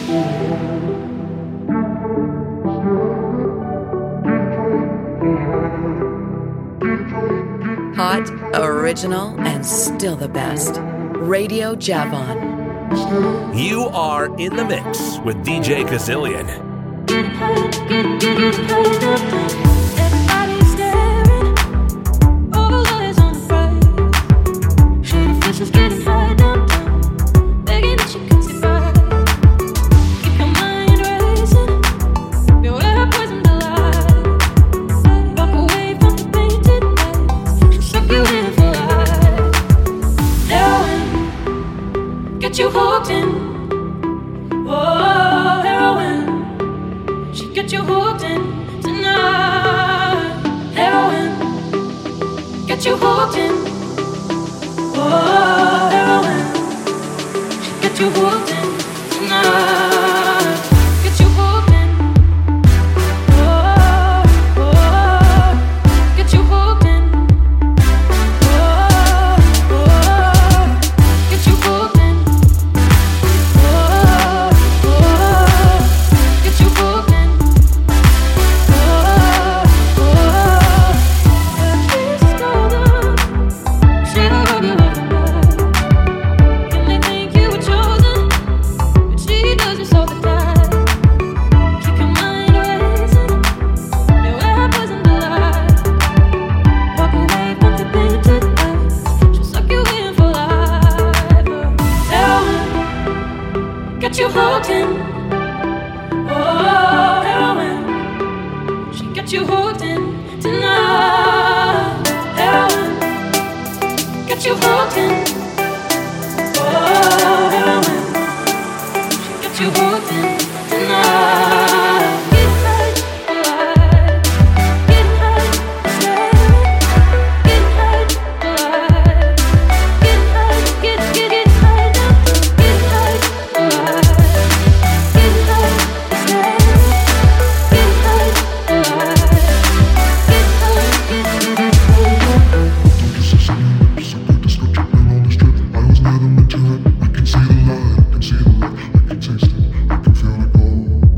Hot, original, and still the best. Radio Javon. You are in the mix with DJ Gazillion. Everybody's staring, all eyes on the prize. Shady faces getting high downtown, begging that you can see by. Keep your mind racing, beware poison the light. Walk away from the painted lights, she'll suck you in for life. Heroin, get you hooked in. Oh, heroin, she get you hooked in tonight. Heroin, get you hooked in. Oh, heroin, she get you hooked in tonight. Get you hooked in. Oh, oh, get you hooked in. Oh, oh, get you hooked in. Oh, oh, get you hooked in. Get you hooked in. Oh, heroin, she get you hooked in tonight. Heroin, get you hooked in. Oh, heroin, she get you hooked in tonight. Get high, alive. Get high, staring. Get high, alive. Get high, get high now. Get high, alive. Get high, staring. Get high, alive. Get I was never meant to run. I can see the light, I can see the light, I can taste it, I can feel it all.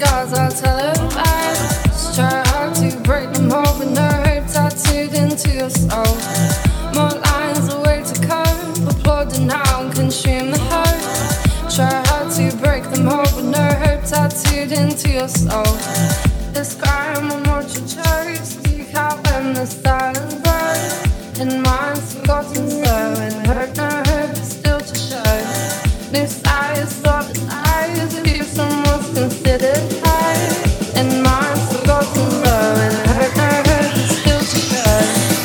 scars are televised. Try hard to break them open, they're tattooed into your soul. More lines away to curve, applauding now and consume the hurt. Try hard to break them open, they're tattooed into your soul. This crime on what you chose, speak out when the silence burns. And mine's forgotten slow, and hurt, no hurt, but still to show. This eyes, soft eyes, if someone's considered high. And mine's forgotten slow, and hurt, no hurt, but still to show.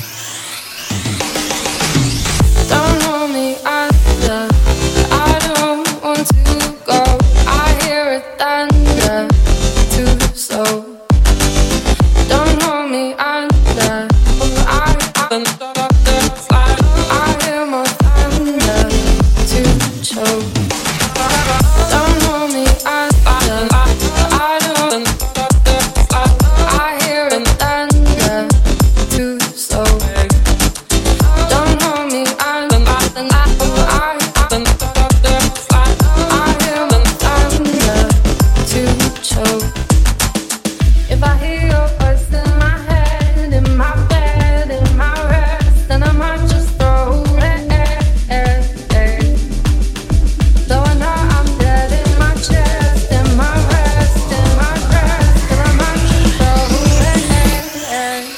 Don't hold me under, I don't want to go. I hear it thunder, too slow. Don't hold me under, I hear more thunder to choke. Don't hold me under, I don't. I hear it thunder too slow. Don't hold me under, I hear more thunder to choke. If I hear your voice in my head, in my bed, in my rest, then I might just throw it. Though I know I'm dead in my chest, in my rest, in my rest, then I might just throw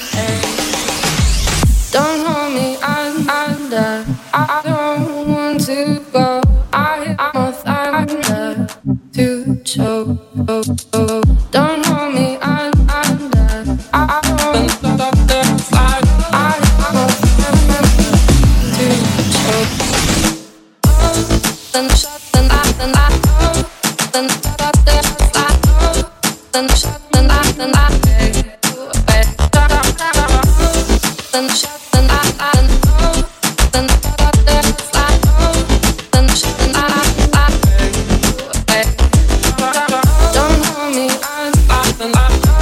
it. Don't hold me under, I don't want to go. I hear more thunder to choke. Don't hold me under, I don't. I hear more thunder to choke. Then shut, then I, then then shut, then shut, then I, then then shut, then I, then then shut, then I. Don't hold me under,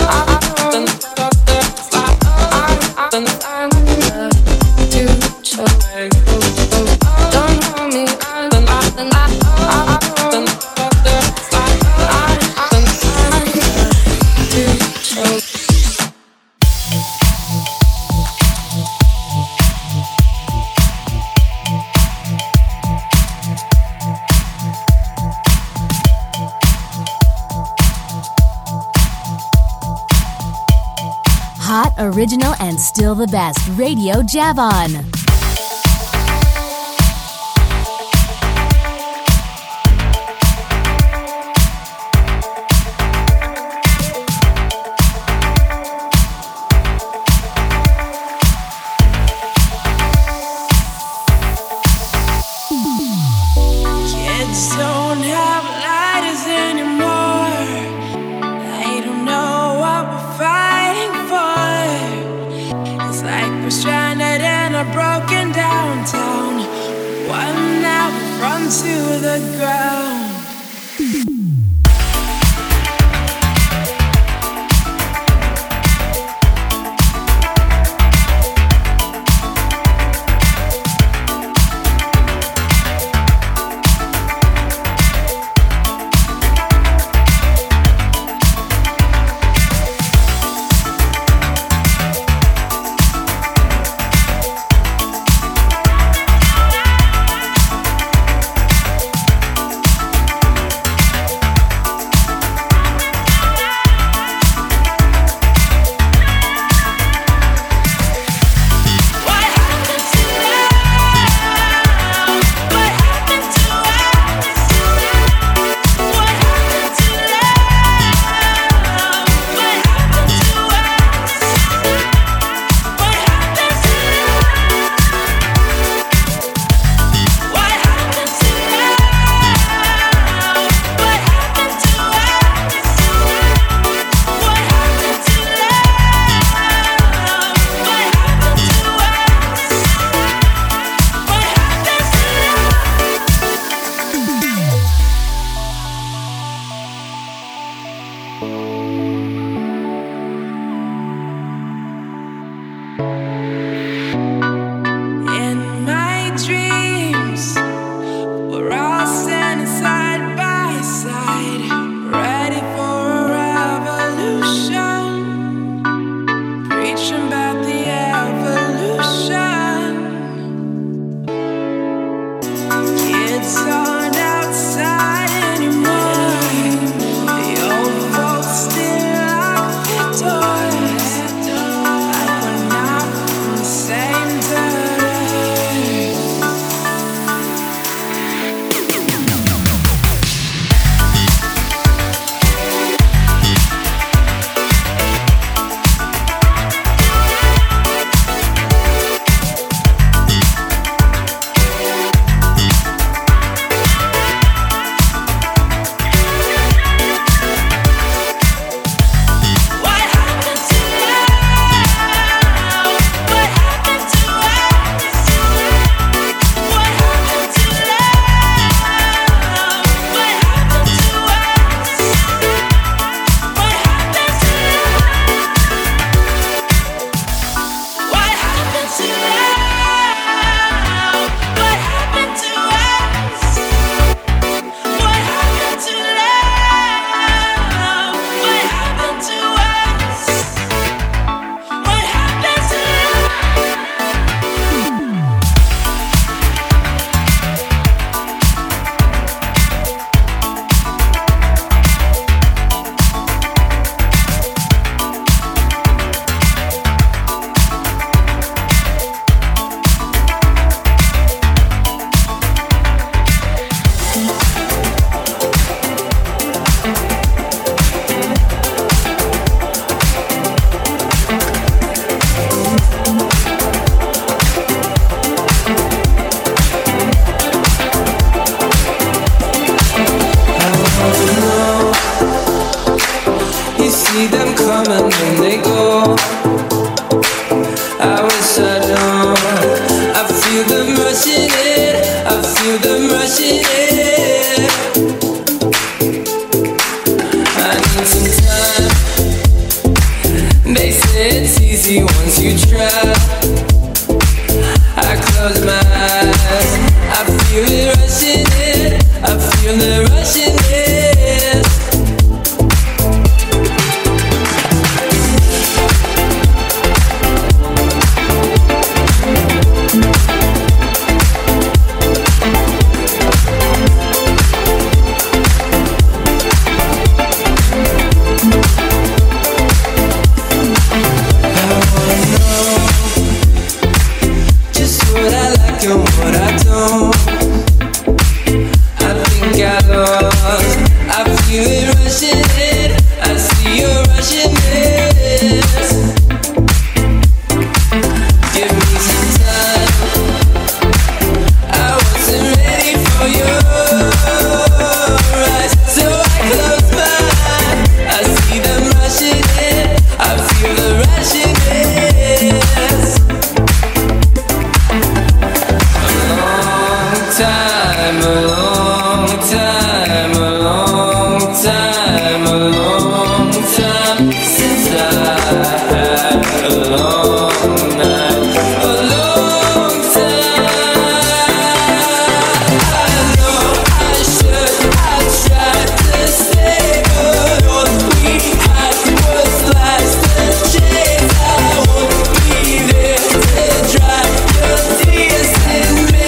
I'm to choke. Don't hold me Hot, original, and still the best. Radio Javon. Kids don't have lighters anymore. They don't know what we're fighting for. It's like we're stranded in a broken downtown. One now we run to the ground. you see them coming and they go. I wish I'd known. I feel them rushing in. I feel them rushing in. I need some time. They say it's easy once you try. I close my eyes. I feel it rushing in. I feel it rushing in. What I don't, I think I lost. I feel it rushing in. I see you rushing in. Give me some time. I wasn't ready for your eyes, so I close my eyes. I see them rushing in. I feel the rushing in. Time, a long time, a long time, a long time since I had a long night, a long time. I know I should, I tried to say, but all we had was last a chance. I won't be there to dry your tears in me.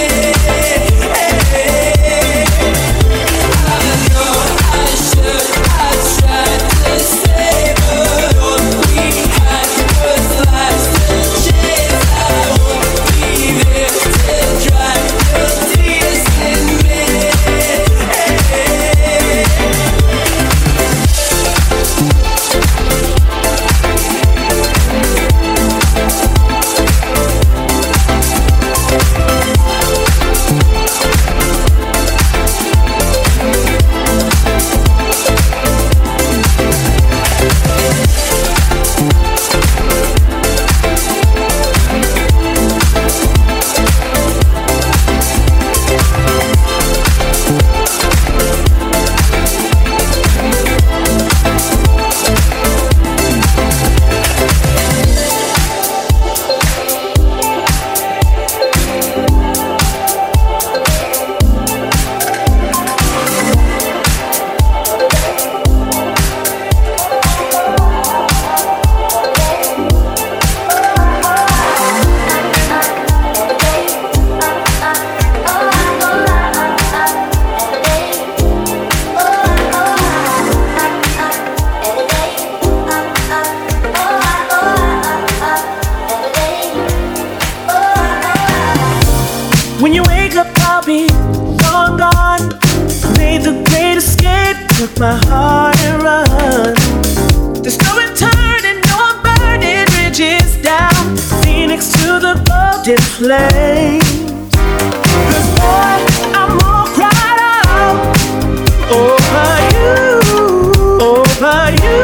My heart and run. There's no returning, no burning bridges down Phoenix to the golden flame. 'Cause boy, I'm all cried out over you, over you.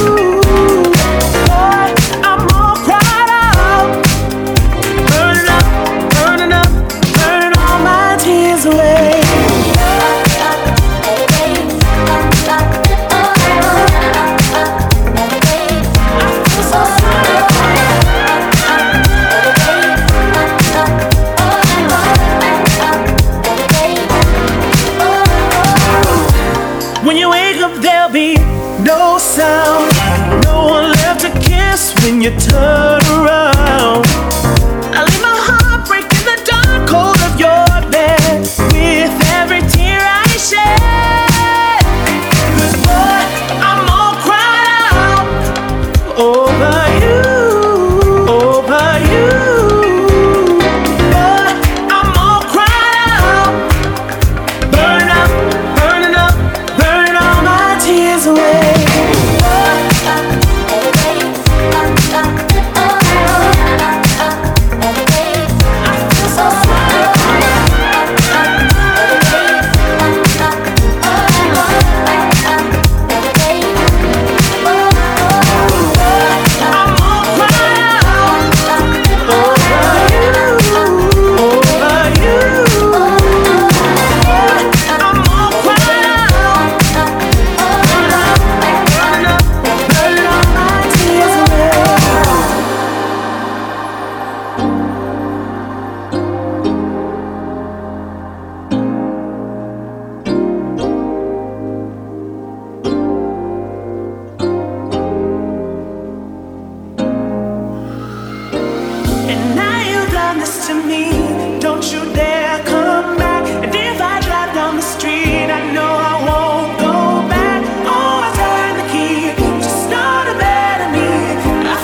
Boy, I'm all cried out, burning up, burning up, burning all my tears away. When you wake up, there'll be no sound, no one left to kiss when you turn around. I leave my heart break in the dark cold of your bed with every tear I shed. 'Cause boy, I'm all cried out over you, over you. Boy, I'm all cried out, burn up, burning up, burning all my tears away.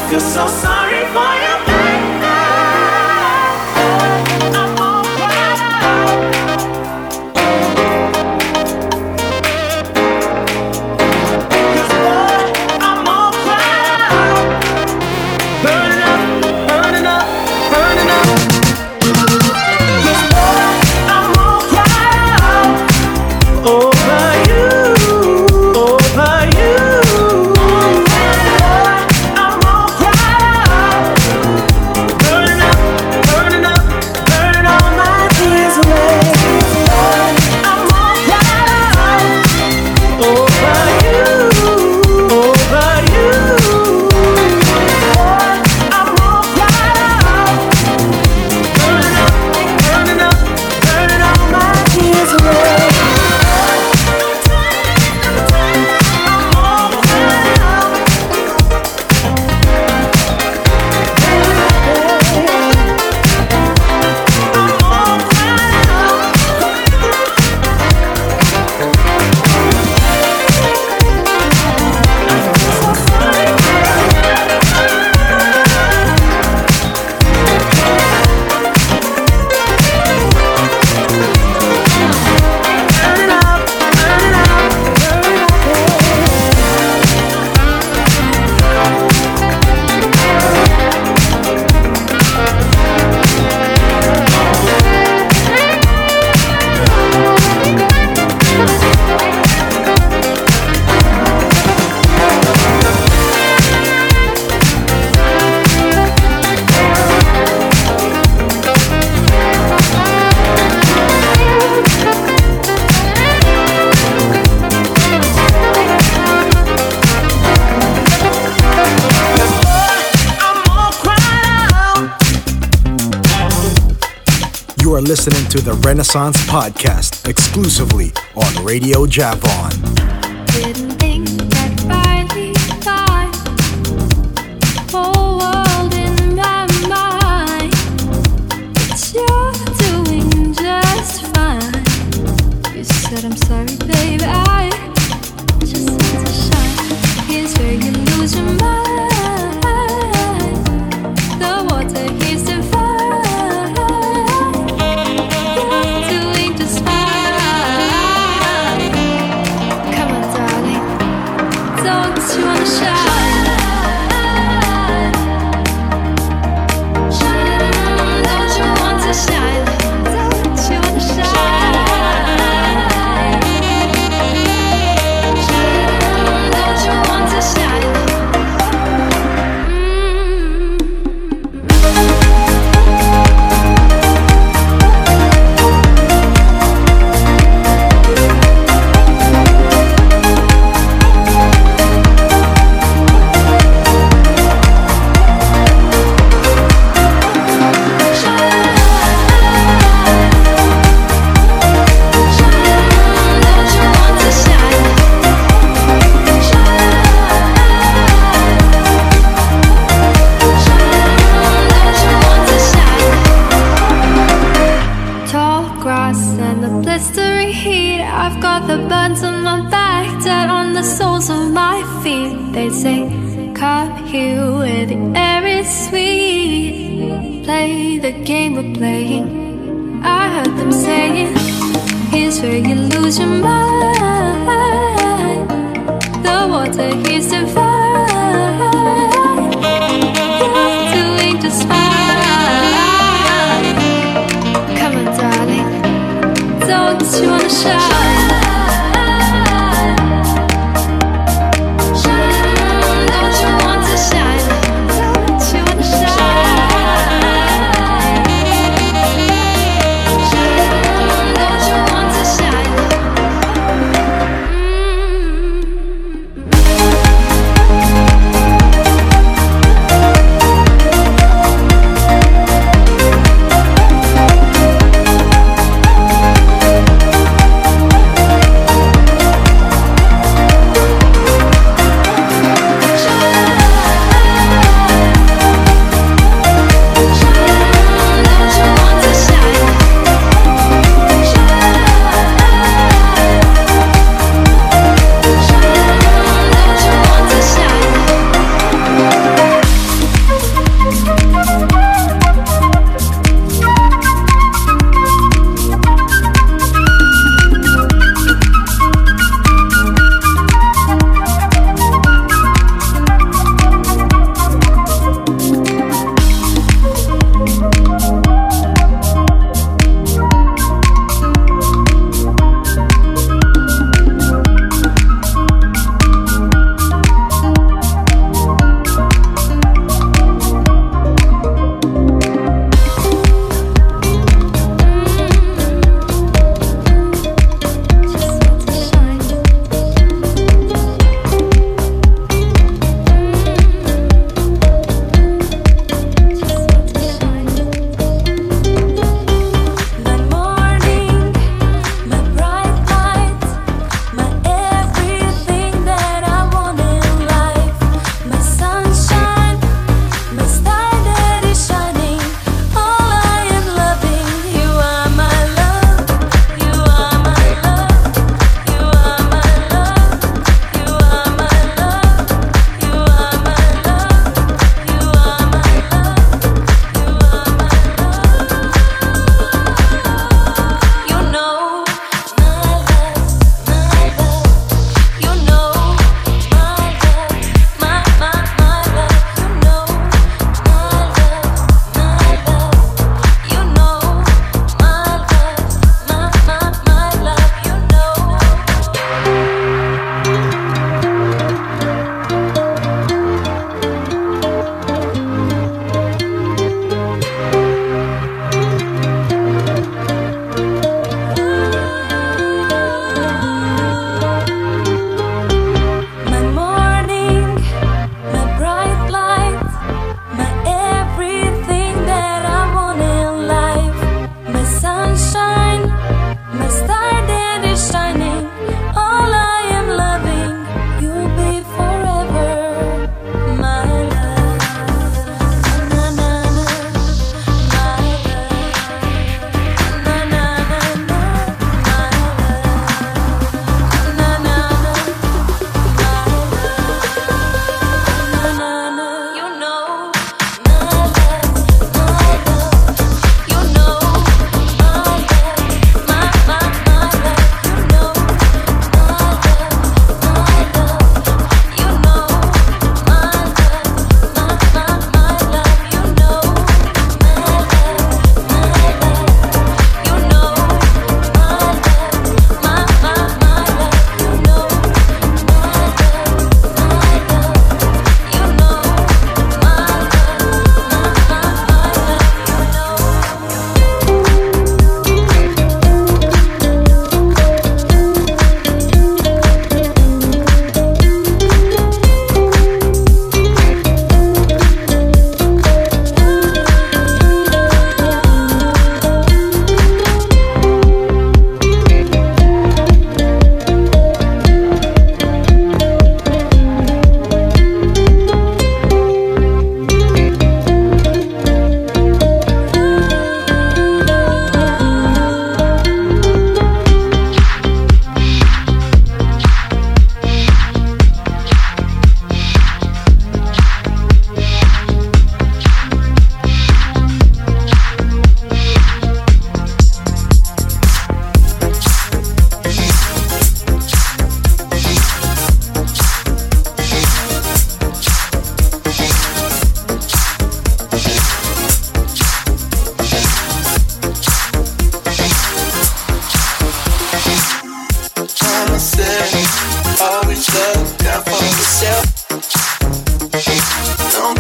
feel so sorry for you, baby. I'm all cried out. Cause boy, I'm all cried out. Burning up, burning up, burning up. Cause boy, I'm all cried out. Over you, over you. I'm all cried out. Burning up, burning up, burning all my tears away. I'm all cried out. Over you, over you. I'm all cried out. Burning up, burning up, burning all my tears away. You are listening to the Renaissance Podcast exclusively on Radio Javon. Didn't think that finally find whole world in my mind. But you're doing just fine. You said I'm sorry, baby. I just want to shine. Here's where you lose your mind. The water here's divine. You're doing just fine. Come on, darling. Don't you wanna shine? Don't you want to shine? Don't you wanna shine? Don't you want to shine? Tall grass and the blistering heat. I've got the burns on my back, dead on the soles of my feet. They say, come here where the air is sweet. Play the game we're playing. I heard them saying, here's where you lose your mind. The water here's divine. You're doing just fine. Come on, darling. Don't you wanna shine? Don't you want to shine? Don't you wanna shine? Don't you want to shine?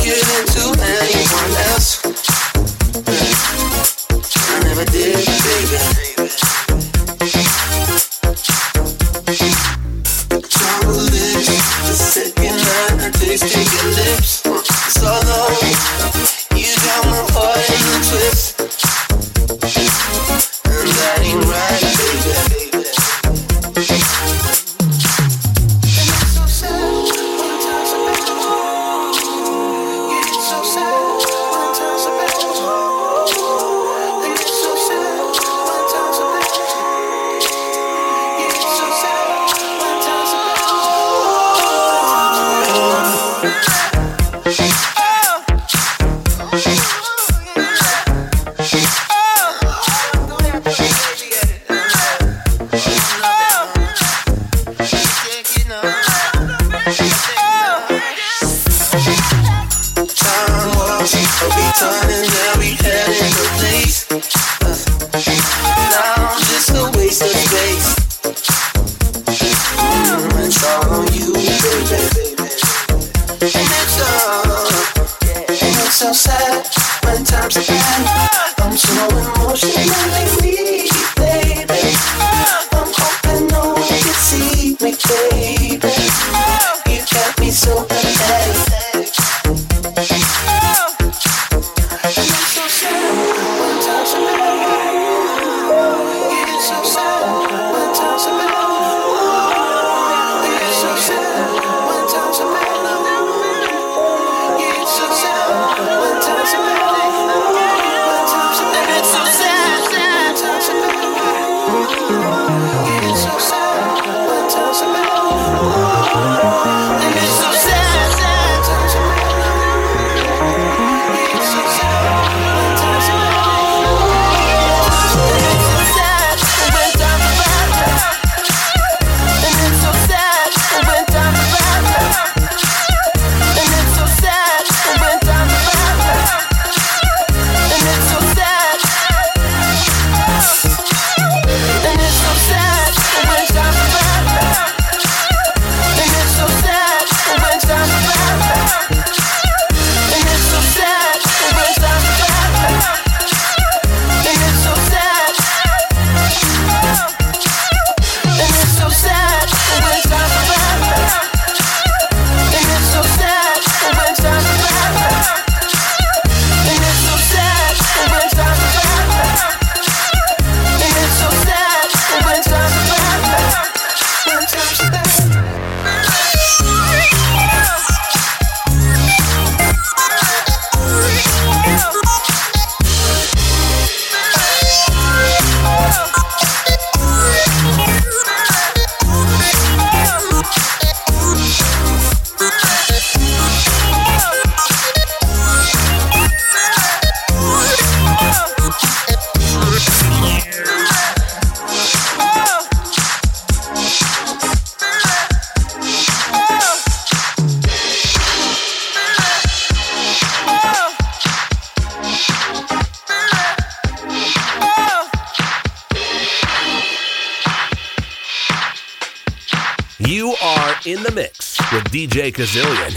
you than to anyone else. I never did, baby. Trouble is, the second night I tasted your lips, so long, you got my heart in a twist. And that ain't right, baby. You are in the mix with DJ Kazillion.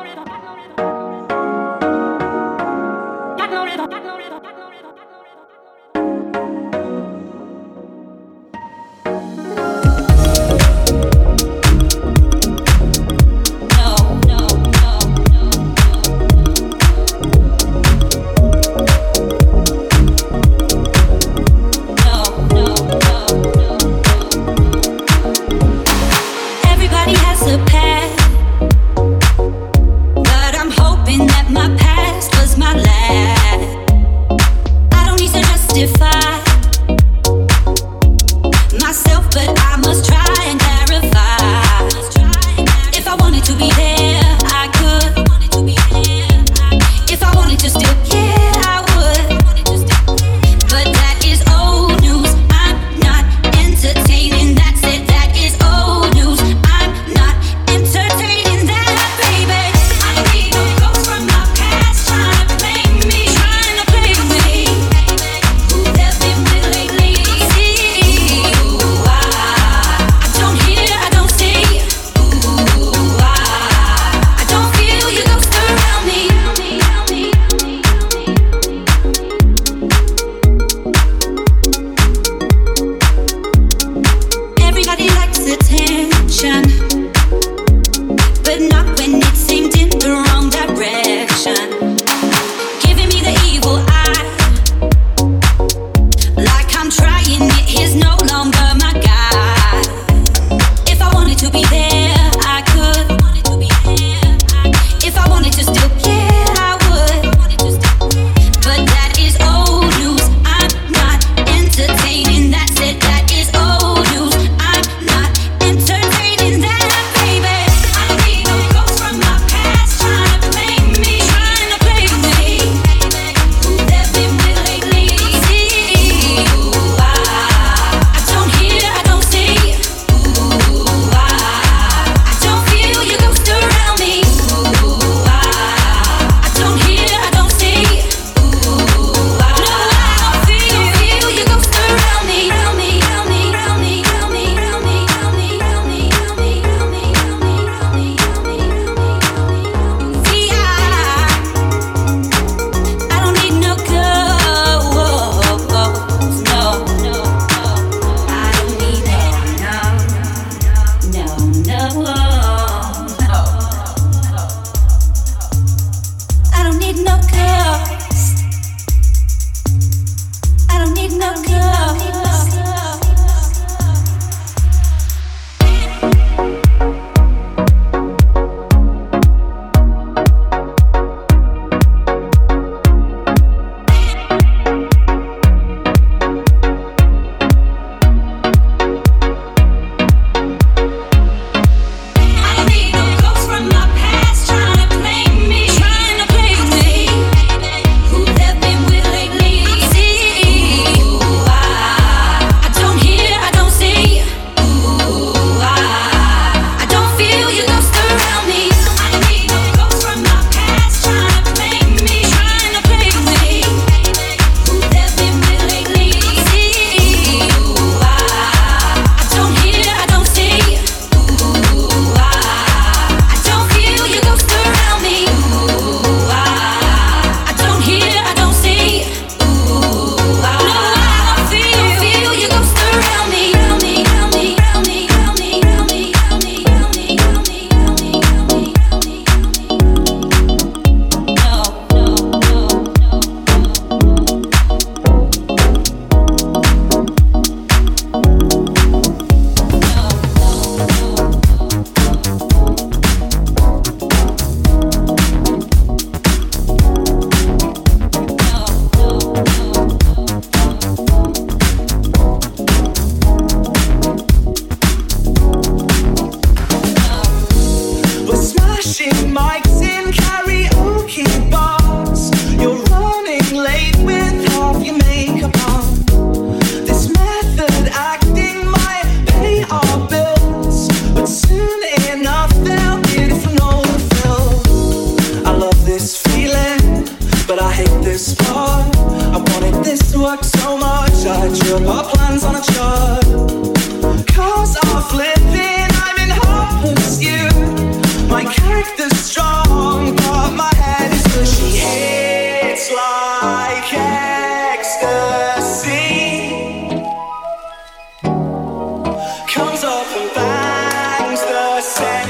Entertaining, that's it, that is old news. I'm not entertaining.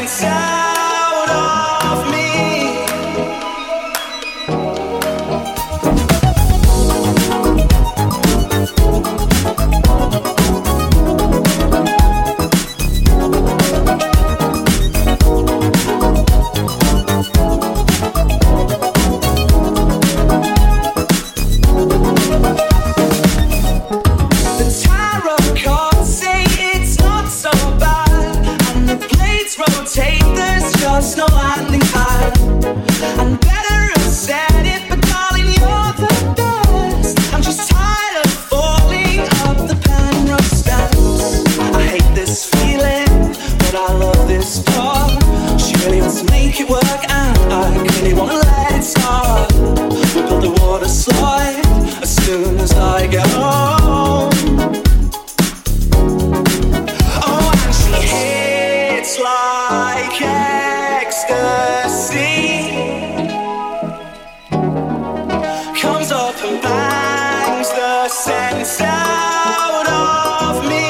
sense out of me. Just no landing time. I'm better have said it, but darling, you're the best. I'm just tired of falling up the Penrose steps. I hate this feeling, but I love this part. She really wants to make it work, and I really wanna let it start. We build a water slide as soon as I get home. Oh, and she hits like ecstasy, comes up and bangs the sense out of me.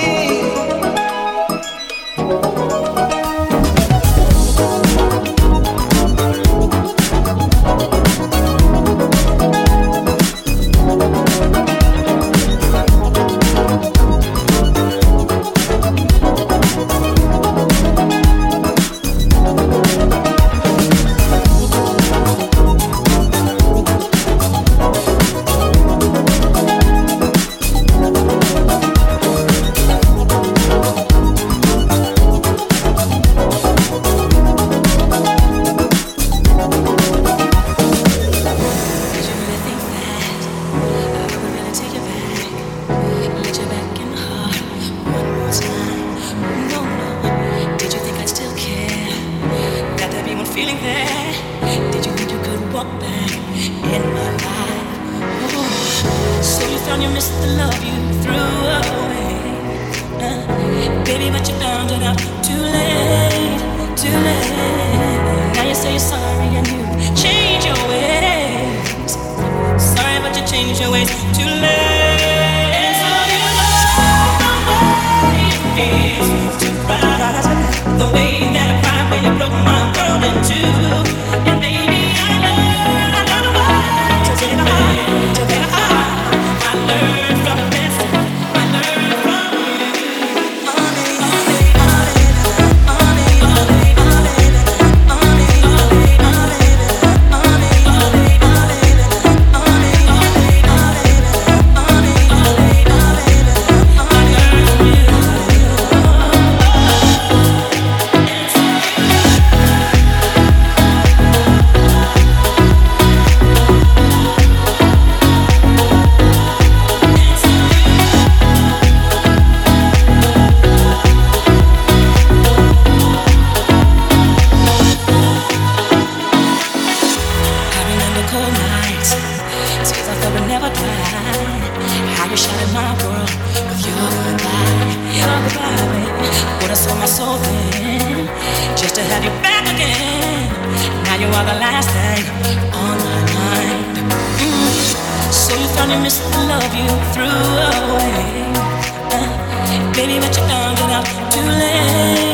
Baby, but you found it out too late.